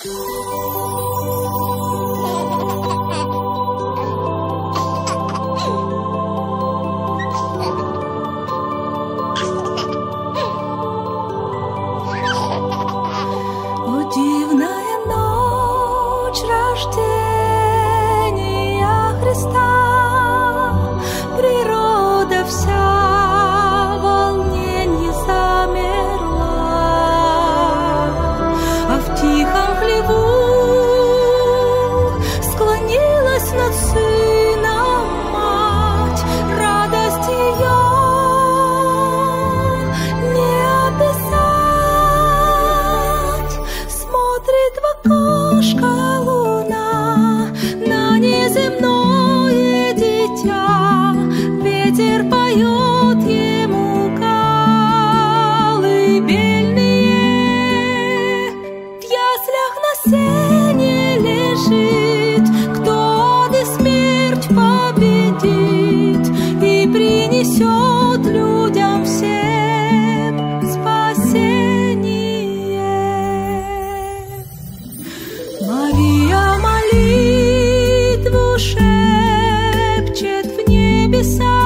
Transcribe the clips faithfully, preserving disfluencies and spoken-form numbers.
Дивная ночь рождения Христа, природа вся в волненье замерла, а в тихом хлеву склонилась над сыном мать. Радость ее не описать. Смотрит в окошко луна на неземное дитя, ветер поет ему колыбельные. В яслях на сене лежит, кто ад и смерть победит и принесет людям всем спасение. Мария молитву шепчет в небеса: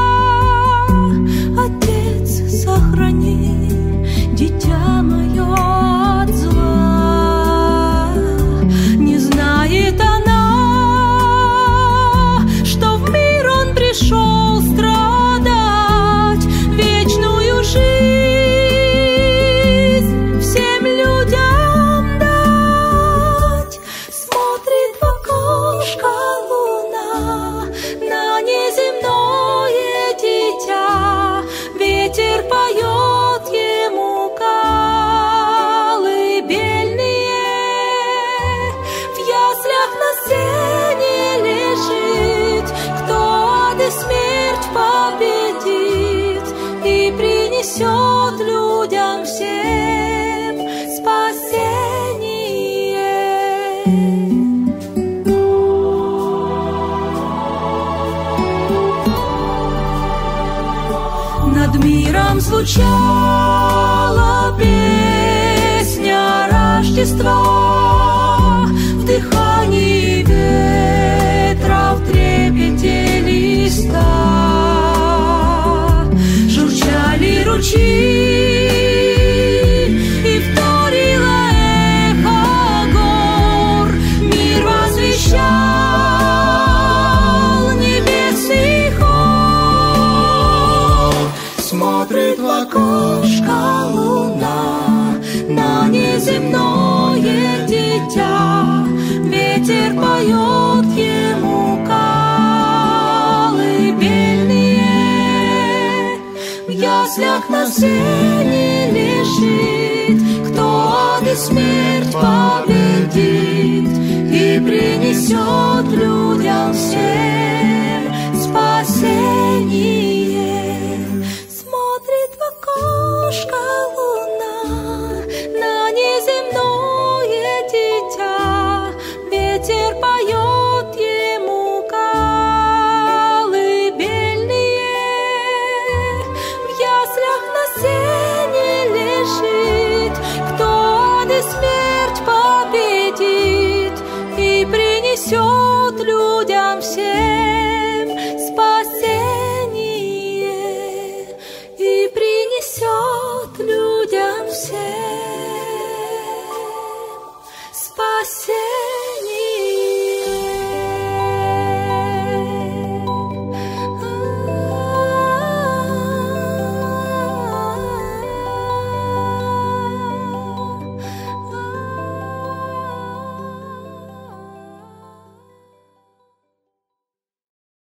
Отец, сохрани дитя мое от зла. Не знает она, что в мир он пришел страдать, вечную жизнь всем людям дать. Смотрит в окошко луна на неземное дитя, ветер поет ему колыбельные. В яслях на сене лежит, кто ад и смерть победит и принесет людям всем спасение. Над миром звучала песня Рождества, в дыхании ветра, в трепете листа. Журчали ручьи, и вторило эхо гор. Мир возвещал небесный хор. Смотрит в окошко луна на неземное дитя, ветер поет ему колыбельные. В яслях на сене лежит, кто ад и смерть победит и принесет людям всем спасение.